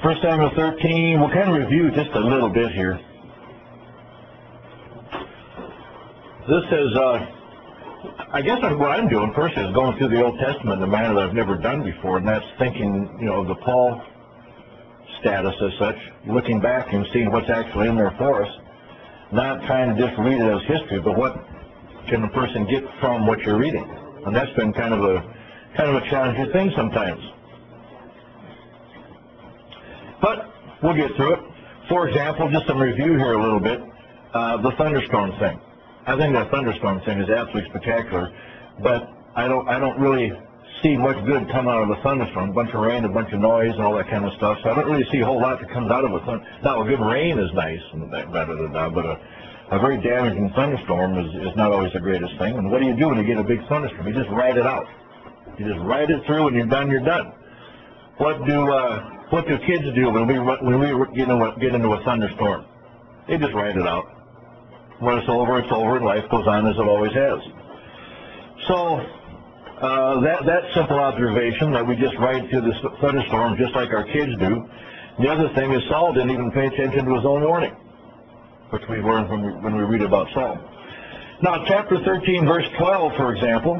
1 Samuel 13, we'll kind of review just a little bit here. This is, I guess what I'm doing first is going through the Old Testament in a manner that I've never done before, and that's thinking, of the Paul status as such, looking back and seeing what's actually in there for us, not trying to just read it as history, but what can a person get from what you're reading. And that's been kind of a challenging thing sometimes. But we'll get through it. For example, just some review here a little bit, the thunderstorm thing. I think that thunderstorm thing is absolutely spectacular, but I don't really see much good come out of a thunderstorm. A bunch of rain, a bunch of noise, and all that kind of stuff. So I don't really see a whole lot that comes out of a thunderstorm. Now, a good rain is nice, and but a very damaging thunderstorm is not always the greatest thing. And what do you do when you get a big thunderstorm? You just ride it out. You just ride it through, and you're done. You're done. What do kids do when we get into a thunderstorm? They just ride it out. When it's over, and life goes on as it always has. So that simple observation that we just ride through this thunderstorm just like our kids do. The other thing is Saul didn't even pay attention to his own warning, which we learn when we read about Saul. Now, chapter 13, verse 12, for example,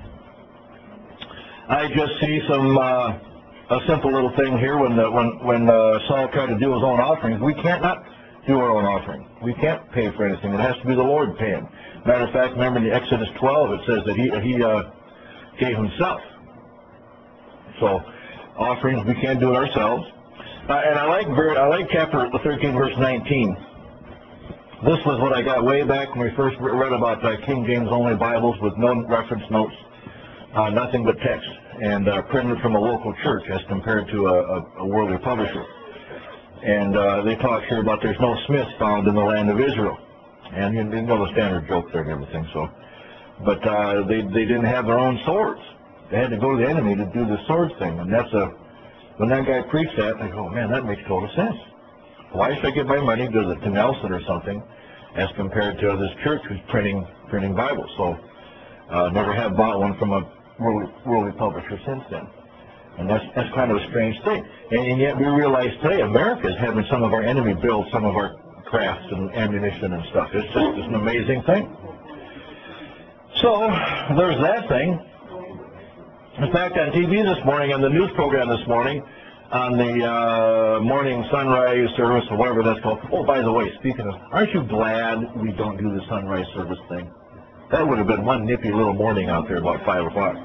I just see a simple little thing here when Saul tried to do his own offerings. We can't not do our own offering. We can't pay for anything. It has to be the Lord paying. Matter of fact, remember in Exodus 12, it says that he gave himself. So offerings, we can't do it ourselves. And I like chapter 13, verse 19. This was what I got way back when we first read about King James only Bibles with no reference notes, nothing but text, and printed from a local church as compared to a worldly publisher. And they talk here about there's no smith found in the land of Israel. And you know the standard joke there and everything. So, but they didn't have their own swords. They had to go to the enemy to do the sword thing. And when that guy preached that, I go, man, that makes total sense. Why should I give my money to Nelson or something as compared to this church who's printing Bibles? So never have bought one from a worldly publisher since then. And that's kind of a strange thing. And yet we realize today America is having some of our enemy build some of our crafts and ammunition and stuff. It's just an amazing thing. So there's that thing. In fact, on TV this morning, on the news program this morning, on the morning sunrise service or whatever that's called. Oh, by the way, speaking of, aren't you glad we don't do the sunrise service thing? That would have been one nippy little morning out there about 5 o'clock.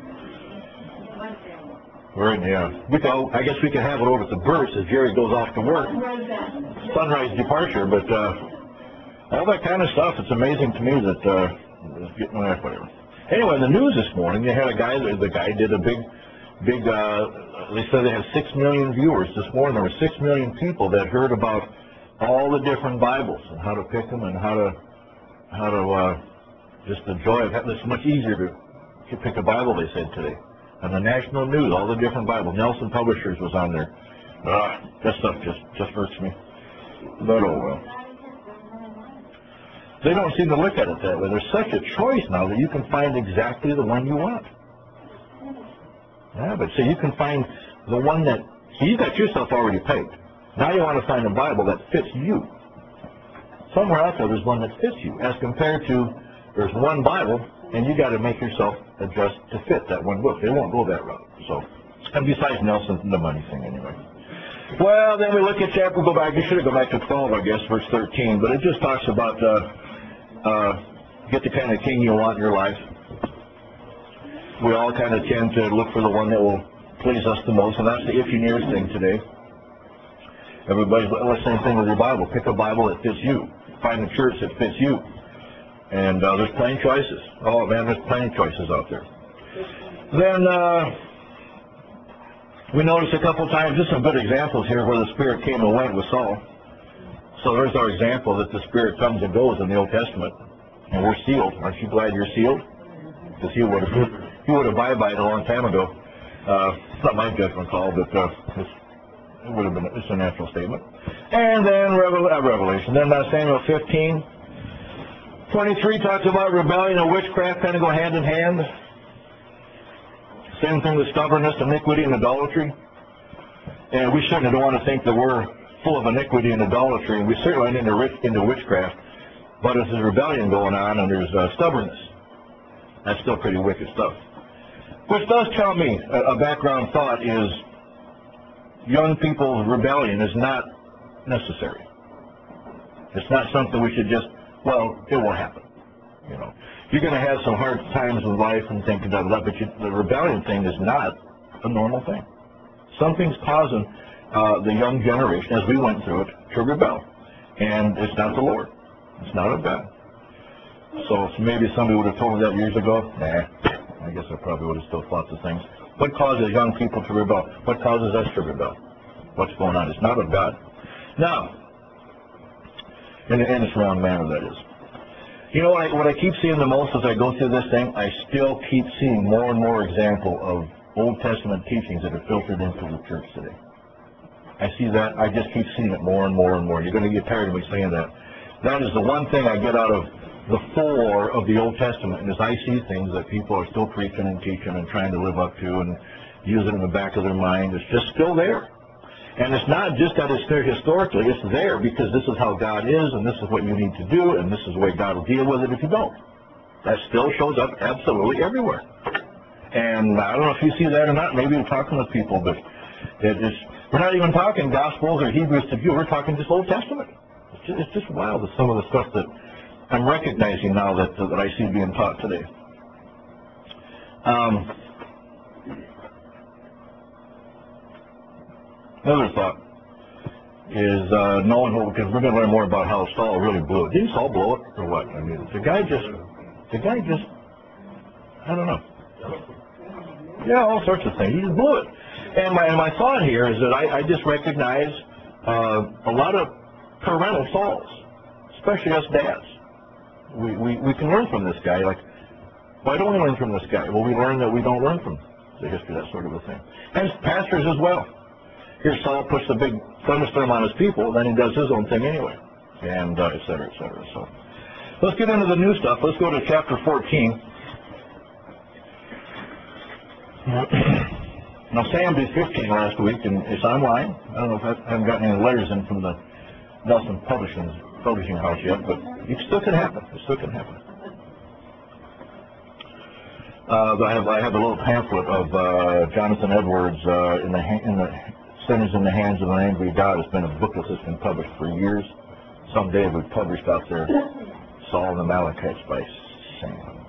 I guess we can have it over at the Burst as Jerry goes off to work. Sunrise departure, but all that kind of stuff, it's amazing to me that whatever. Anyway, in the news this morning, they had a guy, the guy did a big, they said they had 6 million viewers this morning. There were 6 million people that heard about all the different Bibles and how to pick them and how to just the joy of having. It's much easier to pick a Bible, they said today. On the national news, all the different Bibles. Nelson Publishers was on there. That stuff just hurts me. But oh well. They don't seem to look at it that way. There's such a choice now that you can find exactly the one you want. Yeah, but see, you can find the one that, you got yourself already picked. Now you want to find a Bible that fits you. Somewhere out there, there's one that fits you, as compared to there's one Bible, and you got to make yourself adjust to fit that one book. They won't go that route. So, and besides Nelson, the money thing anyway. Well, then we look at chapter, you should go back to 12, I guess, verse 13, but it just talks about get the kind of king you want in your life. We all kind of tend to look for the one that will please us the most, and that's the if you nears thing today. Everybody's the same thing with your Bible. Pick a Bible that fits you. Find a church that fits you. And there's plenty of choices. Oh man, there's plenty of choices out there. Then we notice a couple times, just some good examples here where the Spirit came and went with Saul. So there's our example that the Spirit comes and goes in the Old Testament. And we're sealed. Aren't you glad you're sealed? Because he would have bye-bye a long time ago. It's not my judgment call, but it would have been, it's a natural statement. And then Revelation. Then Samuel 15. 23 talks about rebellion and witchcraft kind of go hand in hand. Same thing with stubbornness, iniquity, and idolatry. And we certainly don't want to think that we're full of iniquity and idolatry, and we certainly aren't into witchcraft. But there's rebellion going on, and there's stubbornness. That's still pretty wicked stuff. Which does tell me a background thought is young people's rebellion is not necessary. It's not something we should just, well, it will happen. You know, you're going to have some hard times in life and things like that, but the rebellion thing is not a normal thing. Something's causing the young generation, as we went through it, to rebel. And it's not the Lord. It's not of God. So maybe somebody would have told me that years ago. Nah, I guess I probably would have still thought the things. What causes young people to rebel? What causes us to rebel? What's going on? It's not of God. Now, in its wrong manner, that is. You know what I keep seeing the most as I go through this thing? I still keep seeing more and more example of Old Testament teachings that are filtered into the church today. I see that. I just keep seeing it more and more and more. You're going to get tired of me saying that. That is the one thing I get out of the fore of the Old Testament, is I see things that people are still preaching and teaching and trying to live up to and use it in the back of their mind. It's just still there. And it's not just that it's there historically. It's there because this is how God is, and this is what you need to do, and this is the way God will deal with it if you don't. That still shows up absolutely everywhere. And I don't know if you see that or not. Maybe you're talking with people, but we're not even talking Gospels or Hebrews to Jew. We're talking just Old Testament. It's just wild with some of the stuff that I'm recognizing now that I see being taught today. Another thought is knowing what, because we're going to learn more about how Saul really blew it. Didn't Saul blow it or what? I mean, the guy just, I don't know. Yeah, all sorts of things. He just blew it. And my thought here is that I just recognize a lot of parental faults, especially us dads. We can learn from this guy. Like, why don't we learn from this guy? Well, we learn that we don't learn from the history, that sort of a thing. And pastors as well. Here Saul puts a big thunderstorm on his people, then he does his own thing anyway, and et cetera, et cetera. So let's get into the new stuff. Let's go to chapter 14. Now, Sam did 15 last week, and it's online. I don't know if I haven't gotten any letters in from the Nelson Publishing House yet, but it still can happen. It still can happen. I have a little pamphlet of Jonathan Edwards in the Sinners in the Hands of an Angry God. It's been a booklet that's been published for years. Someday it'll be published out there. Saul and the Amalekites by Sam.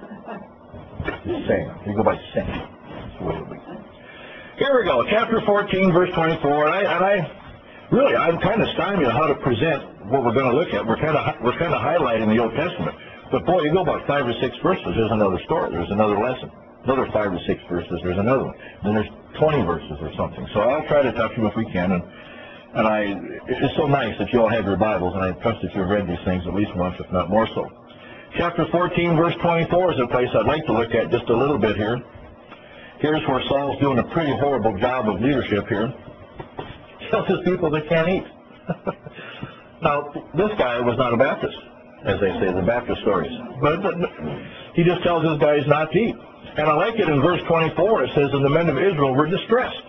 Sam. You go by Sam. That's the way it'll be. Here we go, chapter 14, verse 24. I'm kind of stymied on how to present what we're going to look at. We're kind of highlighting the Old Testament. But boy, you go about 5 or 6 verses, there's another story, there's another lesson. Another 5 or 6 verses, there's another one. Then there's 20 verses or something. So I'll try to touch them if we can. And it's so nice that you all have your Bibles, and I trust that you've read these things at least once, if not more so. Chapter 14, verse 24 is a place I'd like to look at just a little bit here. Here's where Saul's doing a pretty horrible job of leadership here. He tells his people they can't eat. Now, this guy was not a Baptist, as they say, the Baptist stories. But he just tells his guys not to eat. And I like it in verse 24. It says, and the men of Israel were distressed.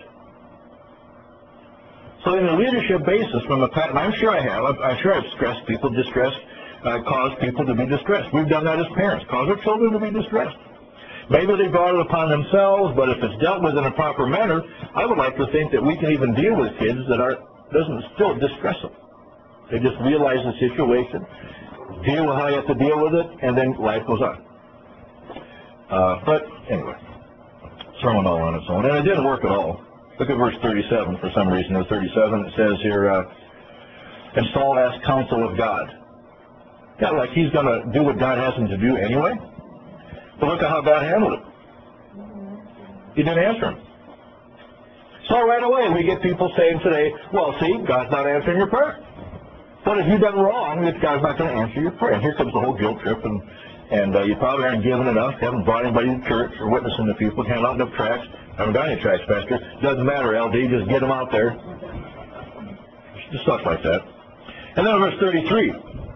So in a leadership basis, from a pattern, I'm sure I've stressed people, caused people to be distressed. We've done that as parents, cause our children to be distressed. Maybe they brought it upon themselves, but if it's dealt with in a proper manner, I would like to think that we can even deal with kids that doesn't still distress them. They just realize the situation, deal with how you have to deal with it, and then life goes on. But anyway, sermon all on its own, and it didn't work at all. Look at verse 37 for some reason. In 37 it says here, and Saul asked counsel of God. Yeah, like he's going to do what God has him to do anyway. But look at how God handled it. He didn't answer him. So right away we get people saying today, well, see, God's not answering your prayer. What have you done wrong that God's not going to answer your prayer? And here comes the whole guilt trip, and you probably aren't giving enough, haven't brought anybody to church or witnessing to people, handing out enough tracts. Haven't got any tracts, Pastor. Doesn't matter, LD, just get them out there. Just stuff like that. And then verse 33.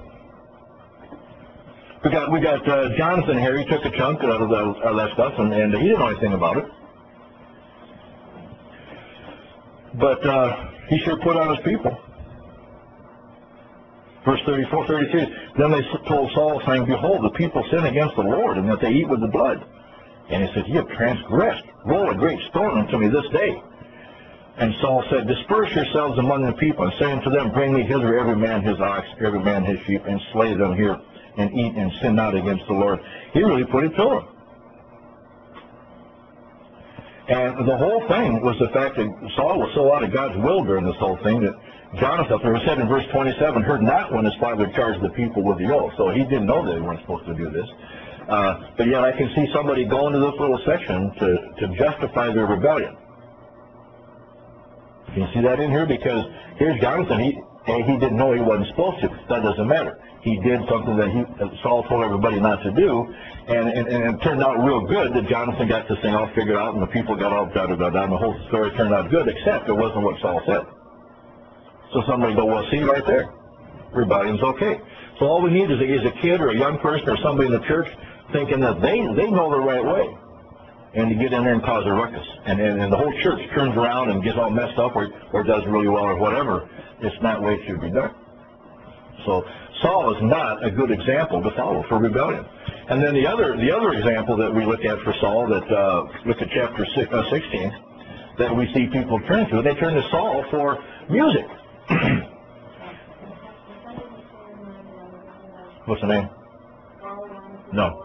We got Jonathan here. He took a chunk out of that stuff, and he didn't know anything about it. But he sure put on his people. Verse 34, 33, then they told Saul, saying, behold, the people sin against the Lord, and that they eat with the blood. And he said, ye have transgressed. Roll a great stone unto me this day. And Saul said, disperse yourselves among the people, and say unto them, bring me hither every man his ox, every man his sheep, and slay them here, and eat, and sin not against the Lord. He really put it to them. And the whole thing was the fact that Saul was so out of God's will during this whole thing that Jonathan, it was said in verse 27, heard not when his father charged the people with the oath. So he didn't know that they weren't supposed to do this. But yet I can see somebody go into this little section to justify their rebellion. Can you see that in here? Because here's Jonathan. He didn't know he wasn't supposed to. That doesn't matter. He did something that Saul told everybody not to do, and it turned out real good that Jonathan got this thing all figured out, and the people got all da-da-da-da, and the whole story turned out good, except it wasn't what Saul said. So somebody go, well, see right there, rebellion's okay. So all we need is a kid or a young person or somebody in the church thinking that they know the right way, and to get in there and cause a ruckus. And the whole church turns around and gets all messed up or does really well or whatever. It's not the way it should be done. So Saul is not a good example to follow for rebellion. And then the other example that we look at for Saul, that look at chapter 16, that we see people turn to, they turn to Saul for music. What's the name? No.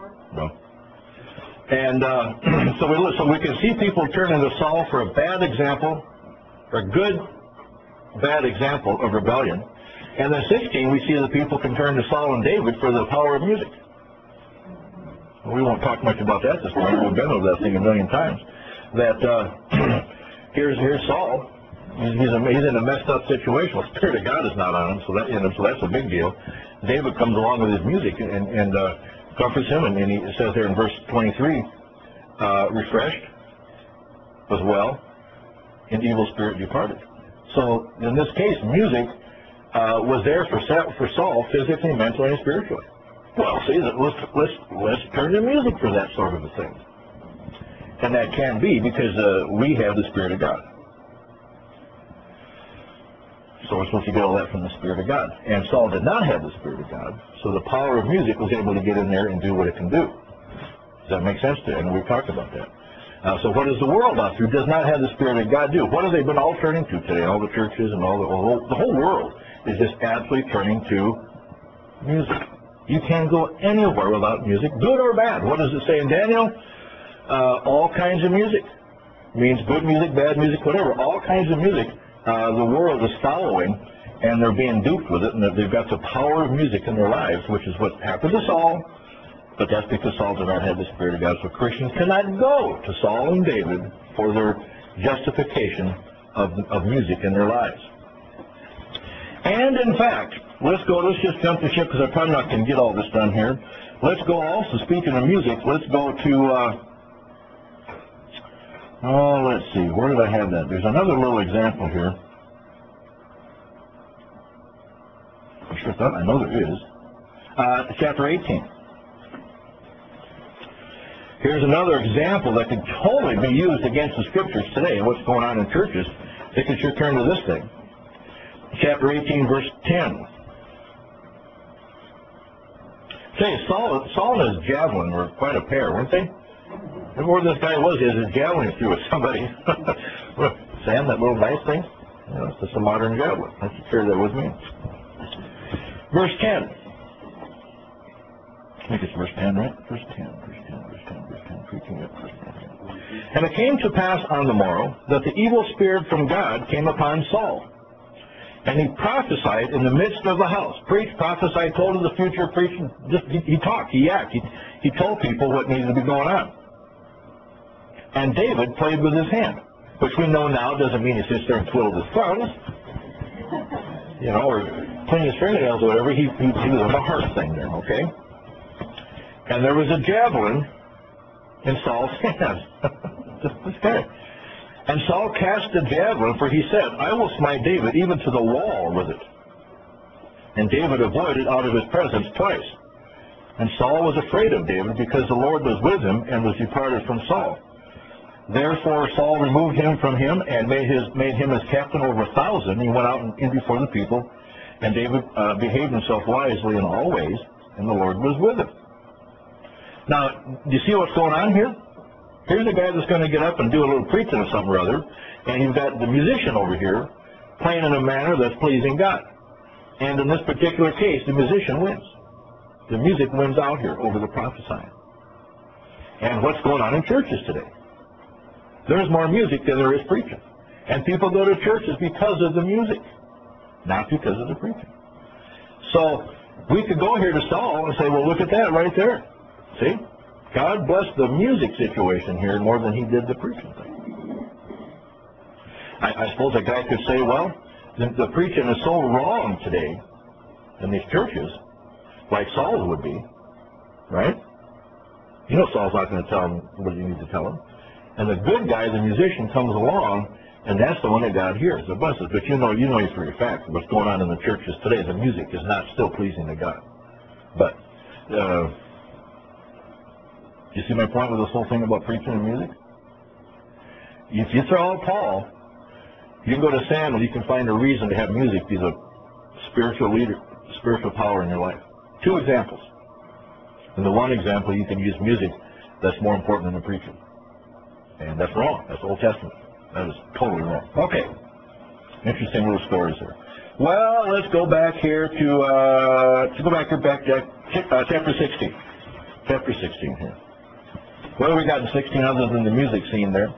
And so we can see people turning to Saul for a bad example, or a good bad example of rebellion. And then 16, we see that people can turn to Saul and David for the power of music. Well, we won't talk much about that this morning. We've been over that thing a million times. That here's Saul. He's in a messed up situation. The Spirit of God is not on him, so that's a big deal. David comes along with his music and comforts him, and he says there in verse 23, refreshed, was well, and evil spirit departed. So in this case, music was there for Saul physically, mentally, and spiritually. Well, see, let's turn to music for that sort of a thing. And that can be because we have the Spirit of God. So we're supposed to get all that from the Spirit of God. And Saul did not have the Spirit of God, so the power of music was able to get in there and do what it can do. Does that make sense to you? And we've talked about that. So what does the world out there who does not have the Spirit of God do? What have they been all turning to today? All the churches and the whole world is just absolutely turning to music. You can't go anywhere without music, good or bad. What does it say in Daniel? All kinds of music. Means good music, bad music, whatever. All kinds of music. The world is following, and they're being duped with it, and they've got the power of music in their lives, which is what happened to Saul, but that's because Saul did not have the Spirit of God. So Christians cannot go to Saul and David for their justification of music in their lives. And in fact, let's just jump the ship, because I'm probably not going to get all this done here. Let's go also, speaking of music, let's go to, let's see, where did I have that? There's another little example here. I know there is. Chapter 18. Here's another example that could totally be used against the Scriptures today and what's going on in churches. They could sure turn to this thing. Chapter 18, verse 10. Say, Saul and his javelin were quite a pair, weren't they? The more this guy was, his javelin threw at somebody. Sam, that little nice thing? It's just a modern javelin. Let's share that with me. Verse 10. I think it's verse 10, right? Verse 10. Preaching it. And it came to pass on the morrow that the evil spirit from God came upon Saul. And he prophesied in the midst of the house. Preached, prophesied, told of the future, preached. He talked, he acted. He told people what needed to be going on. And David played with his hand, which we know now doesn't mean he sits there and twiddles his thumbs, or clean his fingernails or whatever. He was on the harp thing there, okay? And there was a javelin in Saul's hand. Just kidding. And Saul cast the javelin, for he said, I will smite David even to the wall with it. And David avoided out of his presence twice. And Saul was afraid of David, because the Lord was with him and was departed from Saul. Therefore Saul removed him from him and made him his captain over 1,000. He went out and in before the people, and David behaved himself wisely in all ways, and the Lord was with him. Now, do you see what's going on here? Here's a guy that's going to get up and do a little preaching or something or other, and you've got the musician over here playing in a manner that's pleasing God. And in this particular case, the musician wins. The music wins out here over the prophesying. And what's going on in churches today? There's more music than there is preaching. And people go to churches because of the music, not because of the preaching. So we could go here to Saul and say, well, look at that right there. See? God blessed the music situation here more than he did the preaching thing. I suppose a guy could say, well, the preaching is so wrong today in these churches, like Saul's would be, right? You know Saul's not going to tell him what you need to tell him. And the good guy, the musician, comes along, and that's the one that God hears, the blesses. But you know for your fact what's going on in the churches today. The music is not still pleasing to God. But you see my point with this whole thing about preaching and music? If you throw out Paul, you can go to Samuel, you can find a reason to have music be the spiritual leader, spiritual power in your life. 2 examples. In the one example, you can use music that's more important than the preaching. And that's wrong. That's Old Testament. That is totally wrong. Okay. Interesting little stories here. Well, let's go back here to chapter 16. Chapter 16 here. What do we got in 16 other than the music scene there?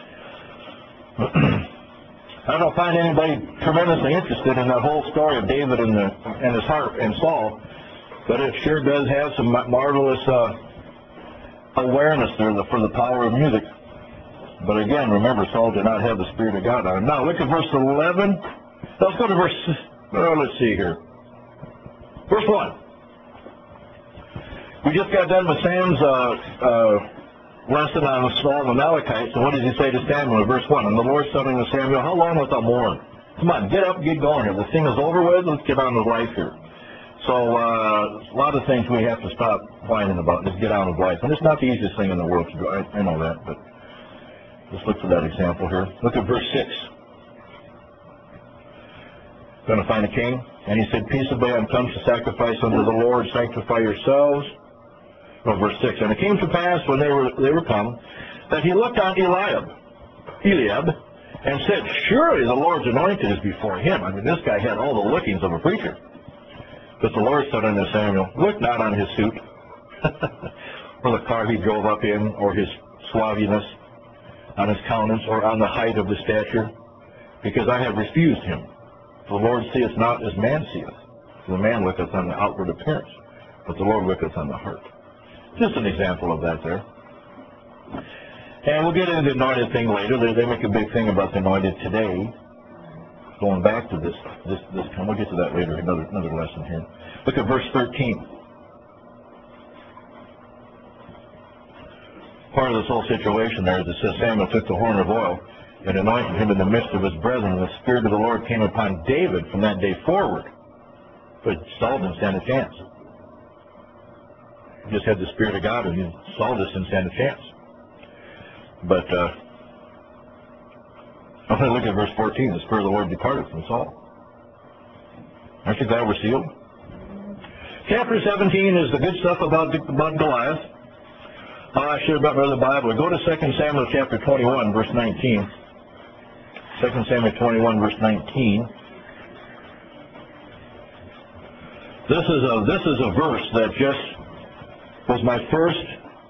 I don't find anybody tremendously interested in that whole story of David and his heart and Saul, but it sure does have some marvelous awareness there for the power of music. But again, remember, Saul did not have the Spirit of God on him. Now, look at verse 11. Let's go to let's see here. Verse 1. We just got done with Sam's lesson on Saul and Amalekites, and what does he say to Samuel in verse 1? And the Lord said unto Samuel, how long wilt thou mourn? Come on, get up and get going here. The thing is over with. Let's get on with life here. So a lot of things we have to stop whining about. Just get on with life. And it's not the easiest thing in the world to do. I know that, but let's look for that example here. Look at verse 6. Going to find a king. And he said, peaceably I am come to sacrifice unto the Lord. Sanctify yourselves. Well, verse 6. And it came to pass when they were come, that he looked on Eliab, and said, surely the Lord's anointed is before him. I mean, this guy had all the lookings of a preacher. But the Lord said unto Samuel, look not on his suit, or the car he drove up in, or his suaviness, on his countenance, or on the height of his stature, because I have refused him. For the Lord seeth not as man seeth. For the man looketh on the outward appearance, but the Lord looketh on the heart. Just an example of that there. And we'll get into the anointed thing later. They make a big thing about the anointed today. Going back to this we'll get to that later, another lesson here. Look at verse 13. Part of this whole situation there is it says Samuel took the horn of oil and anointed him in the midst of his brethren, and the Spirit of the Lord came upon David from that day forward. But Saul didn't stand a chance. He just had the Spirit of God, and Saul just didn't stand a chance. But I'm going to look at verse 14. The Spirit of the Lord departed from Saul. Aren't you glad we're sealed? Chapter 17 is the good stuff about Goliath. I should have brought my other Bible. Go to 2 Samuel chapter 21, verse 19. 2 Samuel 21, verse 19. This is a verse that just was my first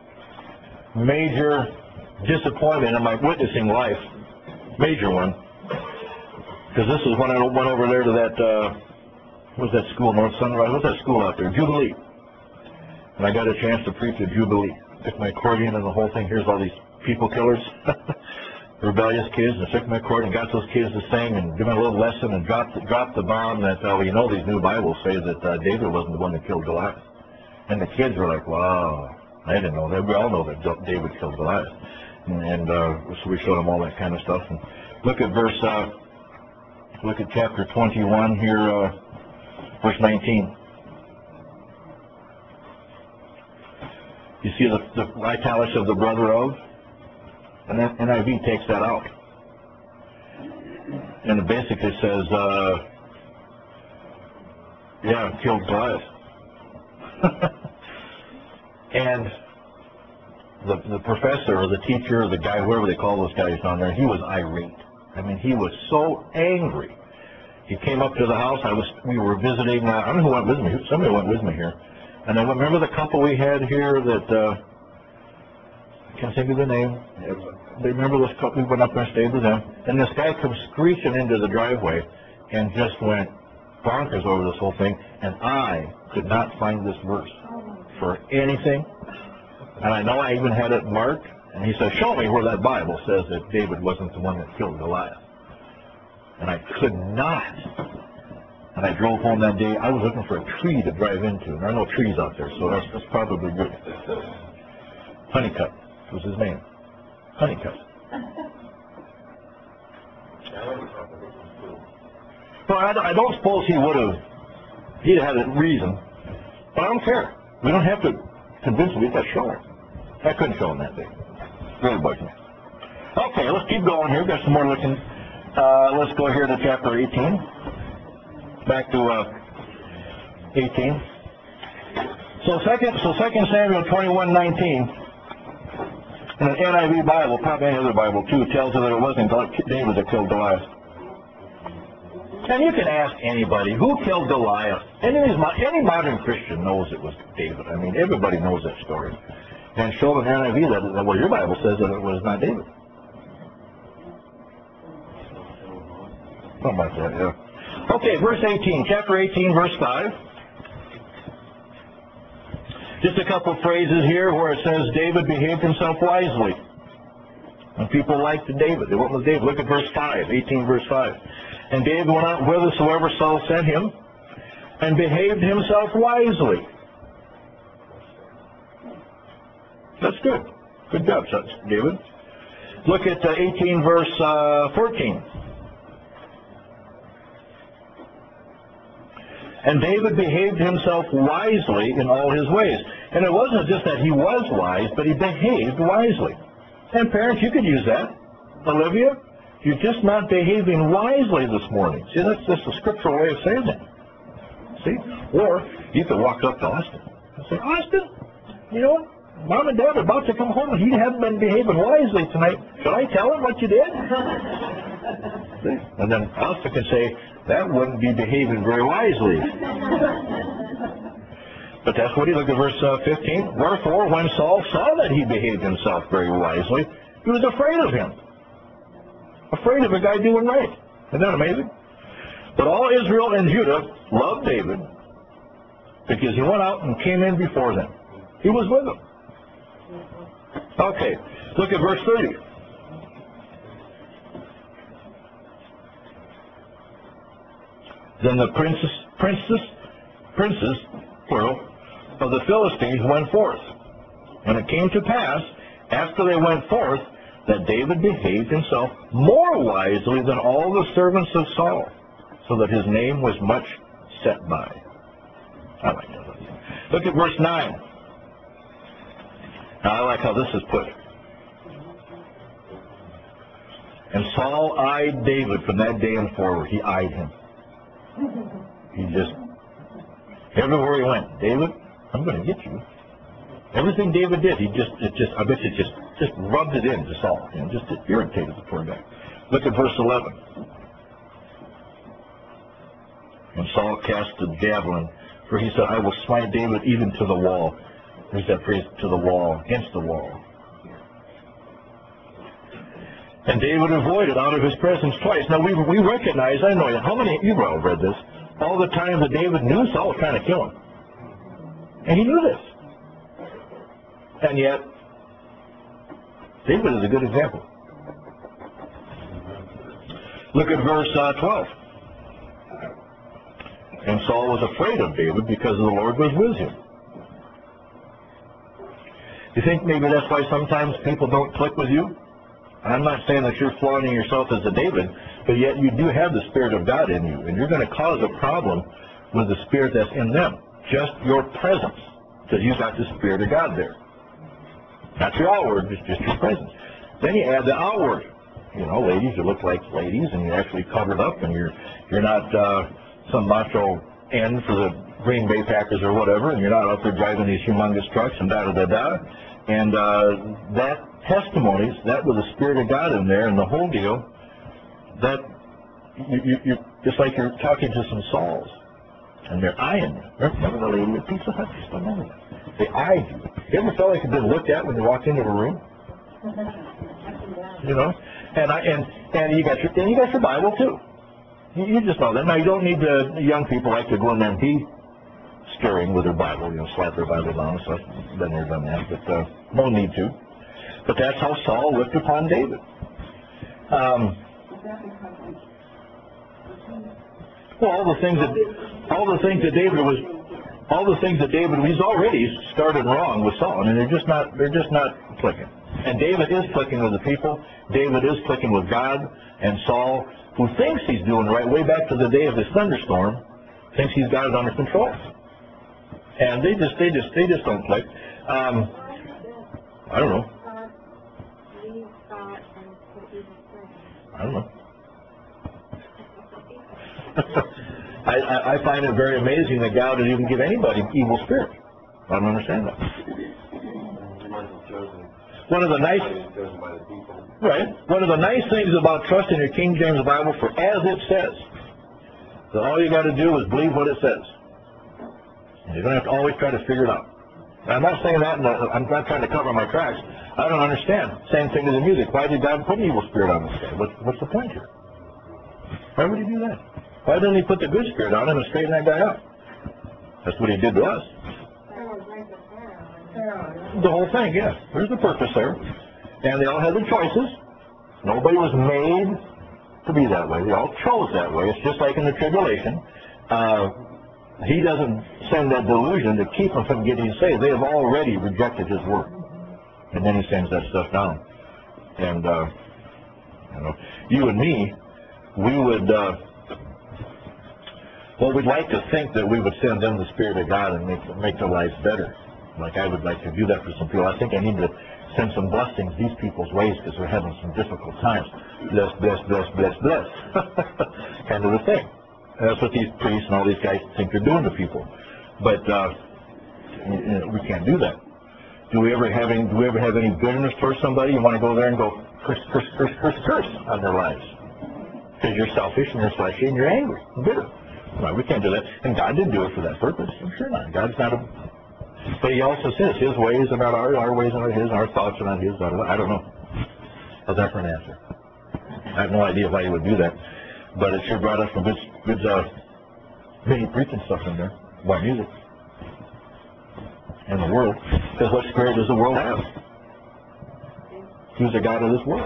major disappointment in my witnessing life. Major one. Because this is when I went over there to that, what was that school, North Sunrise? What's that school out there? Jubilee. And I got a chance to preach at Jubilee. Took my accordion and the whole thing. Here's all these people killers, rebellious kids. And took my accordion and got those kids to sing and give them a little lesson and dropped the bomb that, well, you know, these new Bibles say that David wasn't the one that killed Goliath. And the kids were like, wow, I didn't know that. We all know that David killed Goliath. And so we showed them all that kind of stuff. And look at look at chapter 21 here, verse 19. You see the italics of the brother of? And then NIV takes that out. And it basically says, killed Goliath. And the professor or the teacher or the guy, whoever they call those guys down there, he was irate. I mean, he was so angry. He came up to the house. We were visiting. I don't know who went with me. Somebody went with me here. And I remember the couple we had here that I can't think of the name. They remember this couple. We went up there and stayed with them. And this guy comes screeching into the driveway and just went bonkers over this whole thing. And I could not find this verse for anything. And I know I even had it marked. And he said, "Show me where that Bible says that David wasn't the one that killed Goliath." And I could not. And I drove home that day. I was looking for a tree to drive into. And there are no trees out there, so that's probably good. Honeycutt was his name. Honeycutt. Well, I don't suppose he'd had a reason. But I don't care. We don't have to convince him. We've got to show him. I couldn't show him that day. Really bugged me. Okay, let's keep going here. We've got some more looking. Let's go here to chapter 18. Back to 18. So 2 Samuel 21:19 in an NIV Bible, probably any other Bible too, tells you that it wasn't David that killed Goliath. And you can ask anybody, who killed Goliath? Any modern Christian knows it was David. I mean, everybody knows that story. And show them NIV that, well, your Bible says that it was not David. Something like that, yeah. Okay, verse 18, chapter 18, verse 5. Just a couple phrases here where it says David behaved himself wisely. And people liked David. They went with David. Look at verse 5, 18 verse 5. And David went out whithersoever Saul sent him, and behaved himself wisely. That's good. Good job, David. Look at 18 verse 14. And David behaved himself wisely in all his ways. And it wasn't just that he was wise, but he behaved wisely. And parents, you could use that. Olivia, you're just not behaving wisely this morning. See, that's just a scriptural way of saying it. See? Or you could walk up to Austin and say, "Austin, you know what? Mom and Dad are about to come home and he hasn't been behaving wisely tonight. Should I tell him what you did?" And then Austin can say, "That wouldn't be behaving very wisely." But that's what he looked at verse 15. Wherefore, when Saul saw that he behaved himself very wisely, he was afraid of him. Afraid of a guy doing right. Isn't that amazing? But all Israel and Judah loved David because he went out and came in before them. He was with them. Okay, look at verse 30. Then the princes, plural, of the Philistines went forth. And it came to pass, after they went forth, that David behaved himself more wisely than all the servants of Saul, so that his name was much set by. I like that. Look at verse 9. Now, I like how this is put. And Saul eyed David from that day and forward. He eyed him. He just, everywhere he went, "David, I'm going to get you." Everything David did, I bet you just rubbed it into Saul. You know, just irritated the poor guy. Look at verse 11. And Saul cast the javelin, for he said, "I will smite David even to the wall." There's that phrase, to the wall, against the wall. And David avoided out of his presence twice. Now we recognize, I know, how many, you've all read this, all the time that David knew Saul was trying to kill him. And he knew this. And yet, David is a good example. Look at verse 12. And Saul was afraid of David because the Lord was with him. You think maybe that's why sometimes people don't click with you? I'm not saying that you're flaunting yourself as a David, but yet you do have the Spirit of God in you, and you're going to cause a problem with the Spirit that's in them. Just your presence, because you've got the Spirit of God there. Not your outward, just your presence. Then you add the outward. You know, ladies, you look like ladies, and you're actually covered up, and you're not some macho end for the Green Bay Packers or whatever, and you're not out there driving these humongous trucks and da-da-da-da. And that testimonies, that with the Spirit of God in there and the whole deal, that you just like you're talking to some Sauls, and they're eyeing you. Remember the lady at Pizza Hut? Just remember that. They eyed you. You ever felt like you've been looked at when you walked into a room? You know? And you got your Bible too. You just know that. Now you don't need the young people like to go in there and be stirring with their Bible, you know, slap their Bible down. So I've been there, done that, but no need to. But that's how Saul looked upon David. Well, all the things that David he's already started wrong with Saul, and they're just not clicking. And David is clicking with the people. David is clicking with God, and Saul, who thinks he's doing the right, way back to the day of this thunderstorm, thinks he's got it under control. And they just don't click. I don't know. I don't know. I find it very amazing that God would even give anybody evil spirit. I don't understand that. One of the nice things about trusting your King James Bible for as it says, that all you got to do is believe what it says. And you don't have to always try to figure it out. And I'm not saying that, I'm not trying to cover my tracks. I don't understand. Same thing with the music. Why did God put an evil spirit on this guy? What's the point here? Why would he do that? Why didn't he put the good spirit on him and straighten that guy up? That's what he did to us. The whole thing, yes. There's the purpose there. And they all had their choices. Nobody was made to be that way. They all chose that way. It's just like in the tribulation. He doesn't send that delusion to keep them from getting saved. They have already rejected his word. And then he sends that stuff down. And, you and me, we would, we'd like to think that we would send them the Spirit of God and make their lives better. Like I would like to do that for some people. I think I need to send some blessings these people's ways because they're having some difficult times. Bless, bless, bless, bless, bless. Kind of the thing. And that's what these priests and all these guys think they're doing to people. But we can't do that. Do we ever have any bitterness towards somebody? You want to go there and go curse, curse, curse, curse, curse on their lives. Because you're selfish and you're fleshy and you're angry and bitter. Well, we can't do that. And God didn't do it for that purpose. I'm sure not. God's not a... But he also says his ways are not our ways are not his, our thoughts are not his. I don't know. How's that for an answer? I have no idea why he would do that. But it sure brought us some good mini preaching stuff in there about music and the world. Because what spirit does the world have? Who's the God of this world?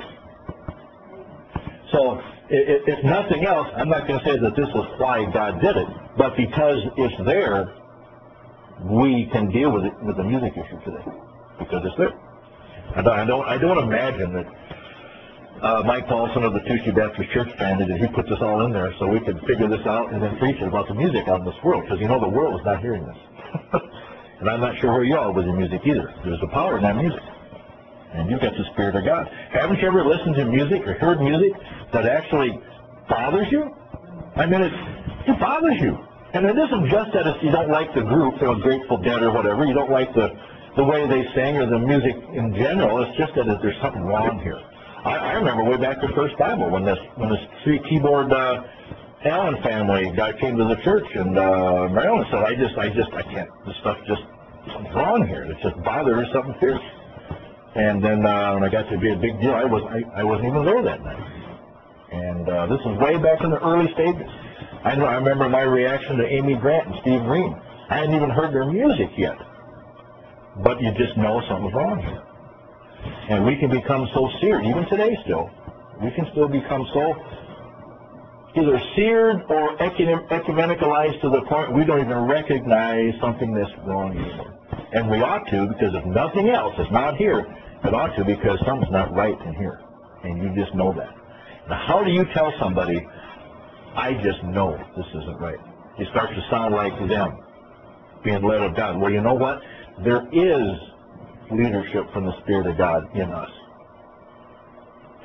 So, if nothing else, I'm not going to say that this is why God did it, but because it's there, we can deal with it with the music issue today because it's there. I don't imagine that Mike Paulson of the Tucci Baptist Church founded that he put this all in there so we could figure this out and then preach about the music out in this world because the world is not hearing this. And I'm not sure where you are with your music either. There's a power in that music. And you've got the Spirit of God. Haven't you ever listened to music or heard music that actually bothers you? I mean, it bothers you. And it isn't just that you don't like the group, Grateful Dead or whatever. You don't like the way they sing or the music in general. It's just that there's something wrong here. I remember way back to First Bible when this three-keyboard Allen family guy came to the church, and Marilyn said, I can't. This stuff something's wrong here. It just bothers something fierce. And then when I got to be a big deal, I wasn't even there that night. And this was way back in the early stages. I remember my reaction to Amy Grant and Steve Green. I hadn't even heard their music yet. But you just know something's wrong here. And we can become so seared, even today still. We can still become so either seared or ecumenicalized to the point we don't even recognize something that's wrong anymore. And we ought to, because if nothing else is not here, it ought to because something's not right in here. And you just know that. Now, how do you tell somebody, I just know this isn't right? It starts to sound like them being led of God. Well, you know what? There is leadership from the Spirit of God in us.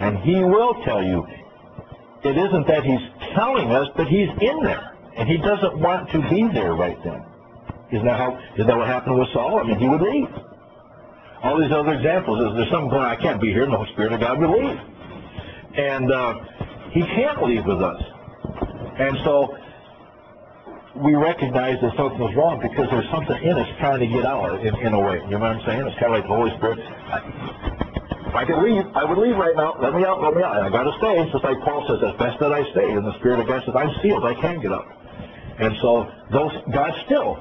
And he will tell you. It isn't that he's telling us, but he's in there. And he doesn't want to be there right then. Isn't that what happened with Saul? I mean, he would leave. All these other examples, there's something going on, I can't be here, and the Spirit of God would leave. And he can't leave with us. And so we recognize that something's wrong because there's something in us trying to get out in a way. You know what I'm saying? It's kind of like the Holy Spirit. If I could leave, I would leave right now. Let me out, let me out. I got to stay. Just like Paul says, as best that I stay. And the Spirit of God says, I'm sealed. I can't get out. And so God still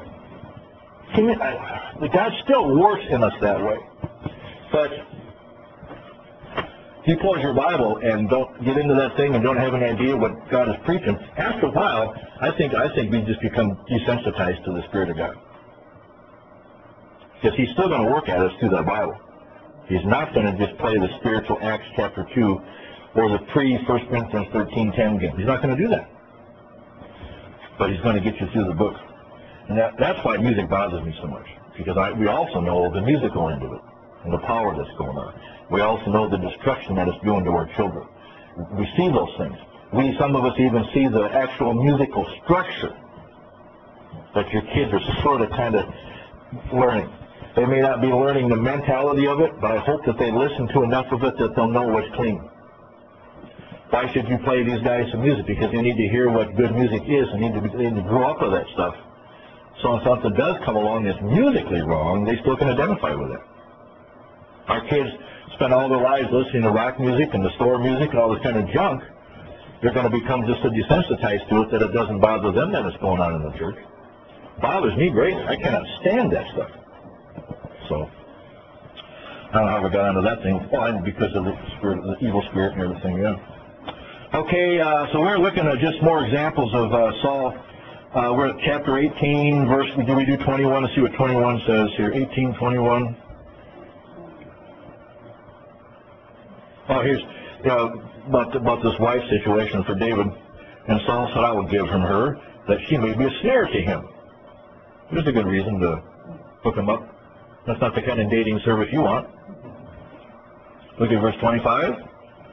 works in us that way. But if you close your Bible and don't get into that thing and don't have any idea what God is preaching, after a while, I think we just become desensitized to the Spirit of God. Because he's still going to work at us through that Bible. He's not going to just play the spiritual Acts chapter 2 or the pre-1 Corinthians 13:10 game. He's not going to do that. But he's going to get you through the book. And that's why music bothers me so much. Because we also know the musical end of it and the power that's going on. We also know the destruction that it's doing to our children. We see those things. Some of us even see the actual musical structure that your kids are sort of kind of learning. They may not be learning the mentality of it, but I hope that they listen to enough of it that they'll know what's clean. Why should you play these guys some music? Because they need to hear what good music is and need to grow up with that stuff. So if something does come along that's musically wrong, they still can identify with it. Our kids spend all their lives listening to rock music and the store music and all this kind of junk. They're going to become just so desensitized to it that it doesn't bother them that it's going on in the church. It bothers me greatly. I cannot stand that stuff. So, I don't know how we got onto that thing. Well, because of the evil spirit and everything, yeah. Okay, so we're looking at just more examples of Saul. We're at chapter 18, do we do 21? Let's see what 21 says here. 18:21. Oh, here's about this wife situation for David. And Saul said, I would give him her, that she may be a snare to him. There's a good reason to hook him up. That's not the kind of dating service you want. Look at verse 25.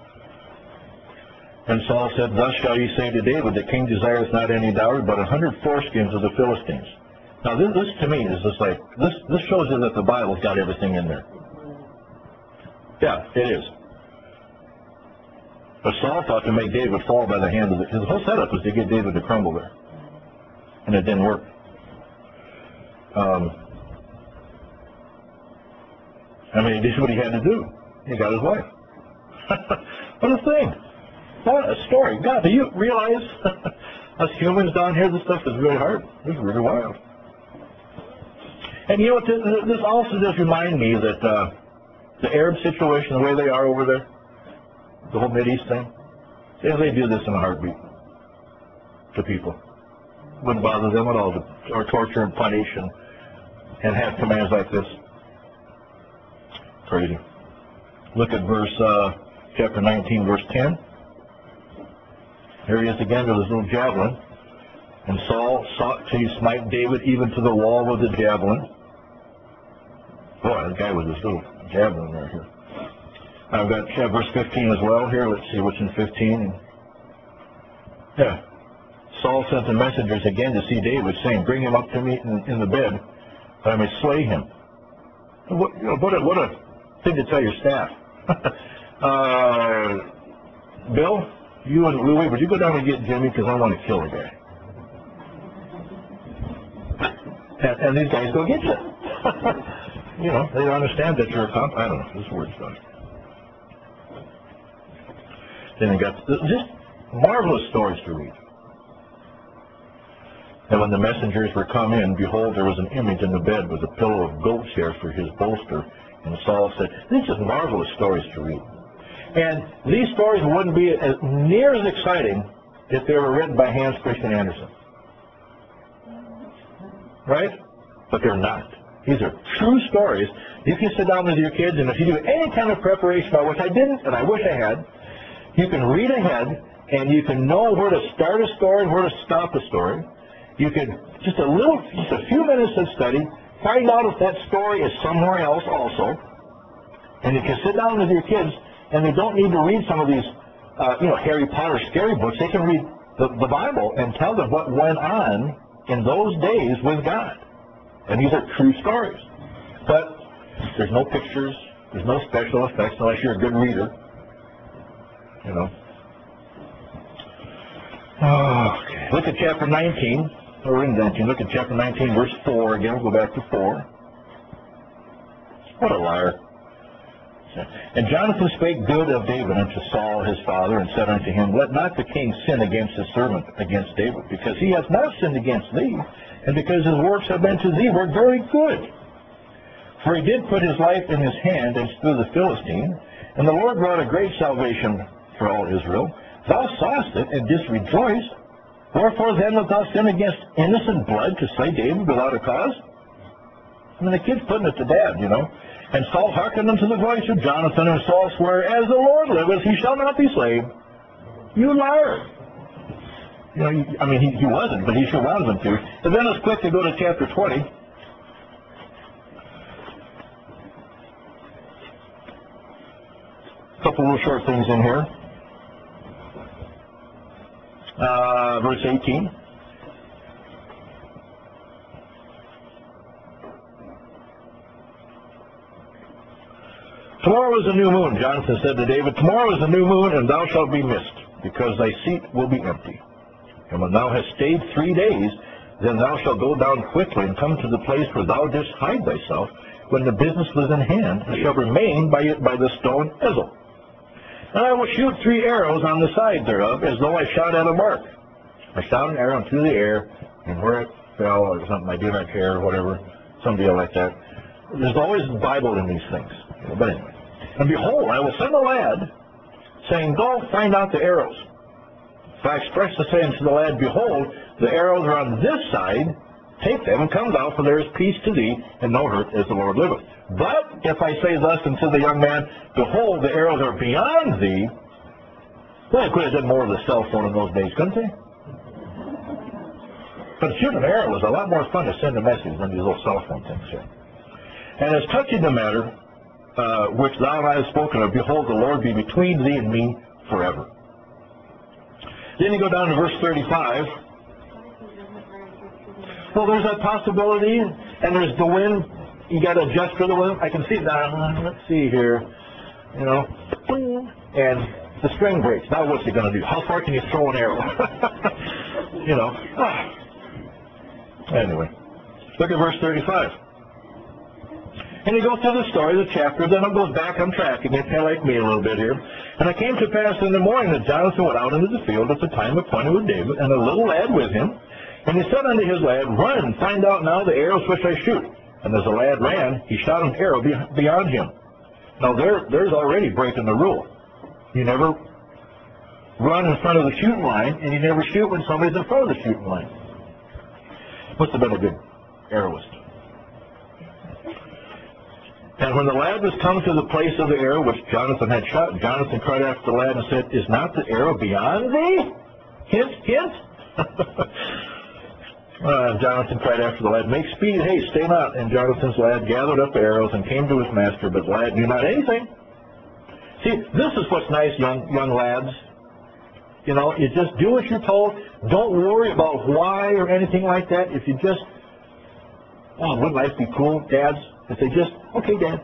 And Saul said, Thus shall ye say to David, the king desireth not any dowry, but 100 foreskins of the Philistines. Now this to me is just like, this shows you that the Bible's got everything in there. Yeah, it is. But Saul thought to make David fall by the hand of his whole setup was to get David to crumble there. And it didn't work. I mean, this is what he had to do. He got his wife. What a thing. What a story. God, do you realize us humans down here, this stuff is really hard. This is really wild. And you know what, this also does remind me that the Arab situation, the way they are over there, the whole Mideast thing, they do this in a heartbeat to people. Wouldn't bother them at all or torture and punish and have commands like this. Crazy. Look at chapter 19, verse 10. Here he is again with his little javelin. And Saul sought to smite David even to the wall with the javelin. Boy, that guy with his little javelin right here. I've got verse 15 as well here. Let's see what's in 15. Yeah. Saul sent the messengers again to see David, saying, Bring him up to me in the bed, that I may slay him. What a thing to tell your staff. Bill, you and Louie, would you go down and get Jimmy, because I want to kill the guy. And these guys go get you. You know, they don't understand that you're a cop. I don't know, this word's done. Then they got just marvelous stories to read. And when the messengers were come in, behold, there was an image in the bed with a pillow of goat's hair for his bolster. And Saul said, these are marvelous stories to read. And these stories wouldn't be near as exciting if they were written by Hans Christian Andersen. Right? But they're not. These are true stories. You can sit down with your kids, and if you do any kind of preparation, by which I didn't, and I wish I had, you can read ahead, and you can know where to start a story and where to stop a story. You can, just a few minutes of study, find out if that story is somewhere else also. And you can sit down with your kids and they don't need to read some of these, Harry Potter scary books. They can read the Bible and tell them what went on in those days with God. And these are true stories. But there's no pictures, there's no special effects unless you're a good reader. Okay. Look at chapter 19. We're in 19. Look at chapter 19, verse 4 again. We'll go back to 4. What a liar. And Jonathan spake good of David unto Saul his father, and said unto him, Let not the king sin against his servant, against David, because he hath not sinned against thee, and because his works have been to thee were very good. For he did put his life in his hand, and slew the Philistine, and the Lord brought a great salvation for all Israel. Thou sawest it, and didst rejoice. Wherefore then wilt thou sin against innocent blood to slay David without a cause? I mean, the kid's putting it to dad, And Saul hearkened unto the voice of Jonathan, and Saul sware, As the Lord liveth, he shall not be slain. You liar. He wasn't, but he sure wanted him to. And then let's quickly go to chapter 20. A couple little short things in here. Verse 18. Tomorrow is a new moon, Jonathan said to David. Tomorrow is a new moon, and thou shalt be missed, because thy seat will be empty. And when thou hast stayed 3 days, then thou shalt go down quickly and come to the place where thou didst hide thyself, when the business was in hand, and shall remain by the stone Ezel. And I will shoot 3 arrows on the side thereof, as though I shot at a mark. I shot an arrow into the air, and where it fell, or something, I do not care, or whatever, some deal like that. There's always the Bible in these things. But anyway. And behold, I will send a lad, saying, Go, find out the arrows. So I express to say unto the lad, Behold, the arrows are on this side, take them, and come thou, for there is peace to thee, and no hurt, as the Lord liveth. But if I say thus unto the young man, Behold, the arrows are beyond thee, well, they could have done more with a cell phone in those days, couldn't they? But shooting an arrow was a lot more fun to send a message than these little cell phone things here. And as touching the matter, which thou and I have spoken of, behold, the Lord be between thee and me forever. Then you go down to verse 35. Well, there's that possibility, and there's the wind. You got to adjust for the wind. I can see that. Let's see here. And the string breaks. Now what's he going to do? How far can you throw an arrow? Anyway, look at verse 35. And he goes through the story, the chapter, then it goes back on track again, kind of like me a little bit here. And it came to pass in the morning that Jonathan went out into the field at the time appointed with David, and a little lad with him. And he said unto his lad, Run and find out now the arrows which I shoot. And as the lad ran, he shot an arrow beyond him. Now there's already breaking the rule. You never run in front of the shooting line, and you never shoot when somebody's in front of the shooting line. Must have been a good arrowist. And when the lad was come to the place of the arrow which Jonathan had shot, Jonathan cried after the lad and said, Is not the arrow beyond thee? Hint, hint. Jonathan cried after the lad, Make speed, haste, stay not. And Jonathan's lad gathered up the arrows and came to his master, but the lad knew not anything. See, this is what's nice, young lads. You just do what you're told. Don't worry about why or anything like that. If you just, wouldn't life be cool, dads? If they just, okay, Dad.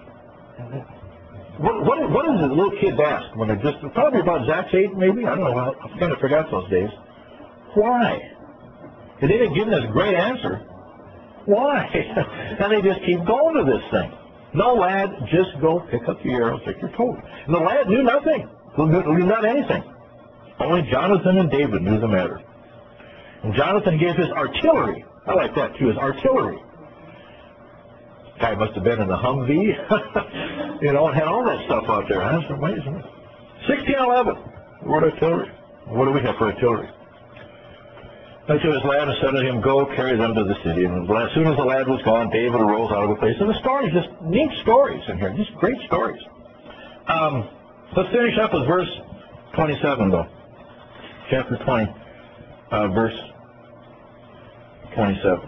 What does the little kids ask when they're just, probably about Zach's age, maybe? I don't know. I kind of forgot those days. Why? And they didn't give this great answer. Why? And they just keep going to this thing. No, lad, just go pick up the arrows like you're told. And the lad knew nothing. Knew not anything. Only Jonathan and David knew the matter. And Jonathan gave his artillery. I like that too, his artillery. Guy must have been in the Humvee, and had all that stuff out there. That's amazing. 1611, word artillery. What do we have for artillery? Unto his lad and said to him, Go, carry them to the city. And as soon as the lad was gone, David arose out of the place. And the stories, just neat stories in here, just great stories. Let's finish up with verse 27, though. Chapter 20, verse 27.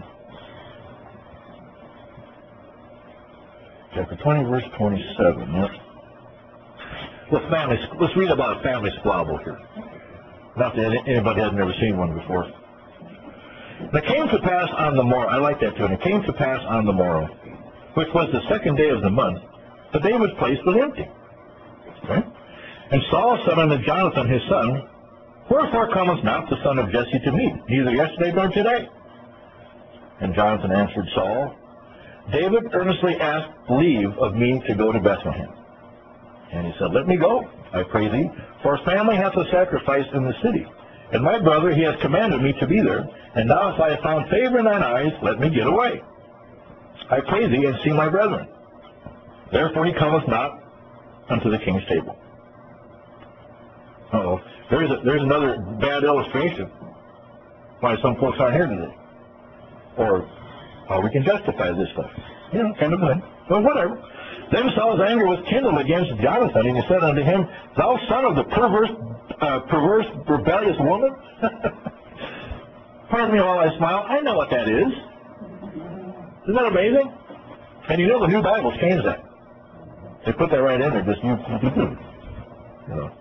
Chapter 20, verse 27. Yep. Let's read about a family squabble here. Not that anybody has never seen one before. And it came to pass on the morrow, I like that too, and it came to pass on the morrow, which was the second day of the month, that David's place was empty. Okay? And Saul said unto Jonathan his son, Wherefore comest not the son of Jesse to meet, neither yesterday nor today? And Jonathan answered Saul, David earnestly asked leave of me to go to Bethlehem. And he said, Let me go, I pray thee, for his family hath a sacrifice in the city. And my brother, he has commanded me to be there. And now if I have found favor in thine eyes, let me get away. I pray thee, and see my brethren. Therefore he cometh not unto the king's table. Uh-oh. There's another bad illustration why some folks aren't here today. Or how we can justify this stuff. You know, kind of thing. But whatever. Then Saul's anger was kindled against Jonathan, and he said unto him, Thou son of the perverse, rebellious woman? Pardon me while I smile. I know what that is. Isn't that amazing? And you know the New Bible changed that. They put that right in there. Just you know.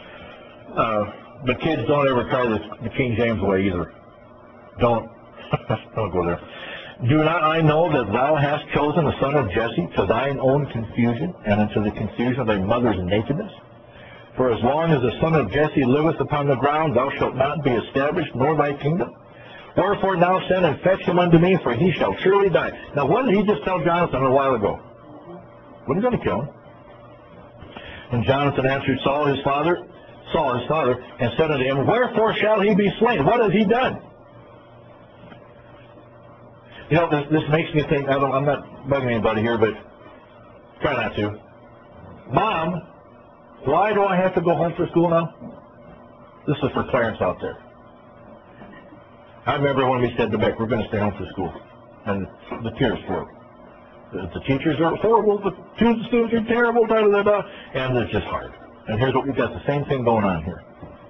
But kids, don't ever try the King James way either. Don't go there. Do not I know that thou hast chosen the son of Jesse to thine own confusion, and unto the confusion of thy mother's nakedness? For as long as the son of Jesse liveth upon the ground, thou shalt not be established, nor thy kingdom. Wherefore now send and fetch him unto me, for he shall surely die. Now what did he just tell Jonathan a while ago? What are you going to kill him? And Jonathan answered Saul his father, and said unto him, Wherefore shall he be slain? What has he done? You know, this makes me think, I'm not bugging anybody here, but try not to. Mom, why do I have to go home for school now? This is for Clarence out there. I remember when we said to Beck, we're going to stay home for school. And the tears flowed. The teachers are horrible, the students are terrible, and it's just hard. And here's what we've got, the same thing going on here.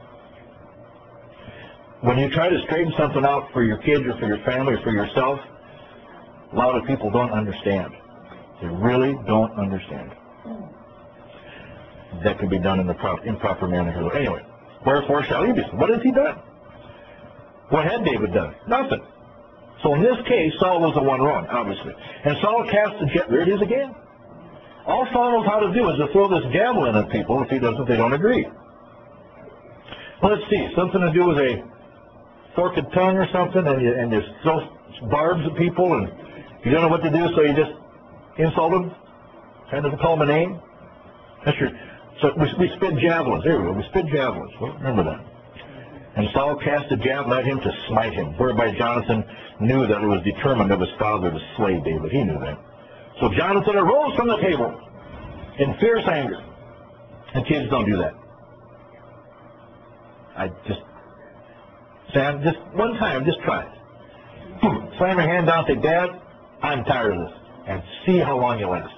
When you try to straighten something out for your kids or for your family or for yourself, a lot of people don't understand. They really don't understand. That can be done in the improper manner. Anyway, wherefore shall he be? What has he done? What had David done? Nothing. So in this case, Saul was the one wrong, obviously. And Saul cast the javelin. There it is again. All Saul knows how to do is to throw this javelin at people. If he doesn't, they don't agree. Well, let's see. Something to do with a forked tongue or something, and you throw barbs at people, and you don't know what to do, so you just insult them, kind of call them a name. That's your. So we spit javelins. There we go. We spit javelins. Well, remember that. And Saul cast a javelin at him to smite him, whereby Jonathan knew that it was determined of his father to slay David. He knew that. So Jonathan arose from the table in fierce anger. And kids don't do that. Sam, just one time, just try it. Slam your hand down and say, Dad, I'm tired of this. And see how long you last.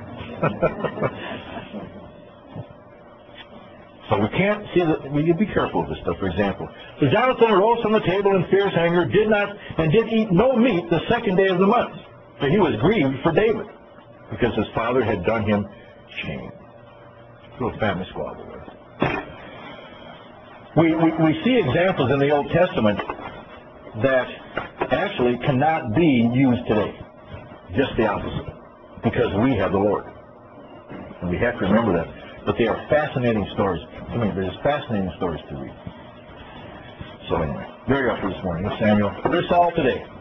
So we can't see that. We need to be careful of this stuff, for example. So Jonathan arose from the table in fierce anger, did eat no meat the second day of the month. So he was grieved for David, because his father had done him shame. Little family squabble there. We see examples in the Old Testament that actually cannot be used today. Just the opposite. Because we have the Lord. And we have to remember that. But they are fascinating stories. I mean, there's fascinating stories to read. So anyway, very up for this morning. Samuel. There's Saul today.